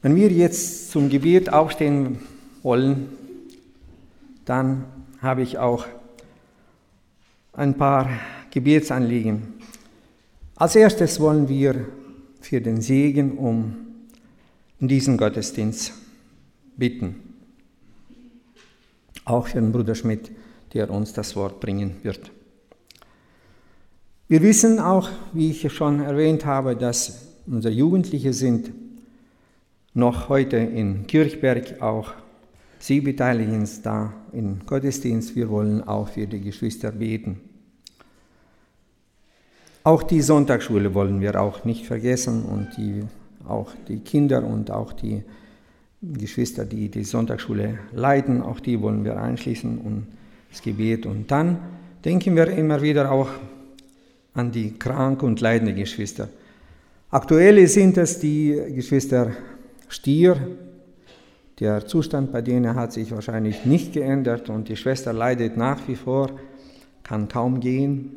Wenn wir jetzt zum Gebet aufstehen wollen, dann habe ich auch ein paar Gebetsanliegen. Als erstes wollen wir für den Segen in diesen Gottesdienst bitten. Auch für den Bruder Schmidt, der uns das Wort bringen wird. Wir wissen auch, wie ich schon erwähnt habe, dass unsere Jugendliche sind noch heute in Kirchberg, auch sie beteiligen uns da im Gottesdienst. Wir wollen auch für die Geschwister beten. Auch die Sonntagsschule wollen wir auch nicht vergessen und auch die Kinder und auch die Geschwister, die die Sonntagsschule leiten, auch die wollen wir einschließen und das Gebet. Und dann denken wir immer wieder auch an die kranken und leidenden Geschwister. Aktuell sind es die Geschwister Stier. Der Zustand bei denen hat sich wahrscheinlich nicht geändert und die Schwester leidet nach wie vor, kann kaum gehen.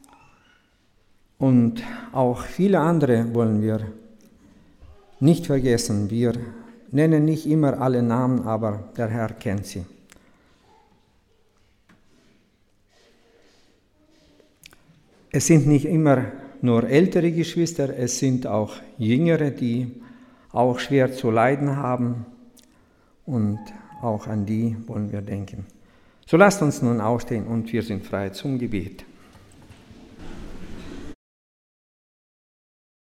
Und auch viele andere wollen wir nicht vergessen. Wir nennen nicht immer alle Namen, aber der Herr kennt sie. Es sind nicht immer nur ältere Geschwister, es sind auch jüngere, die auch schwer zu leiden haben. Und auch an die wollen wir denken. So lasst uns nun aufstehen und wir sind frei zum Gebet.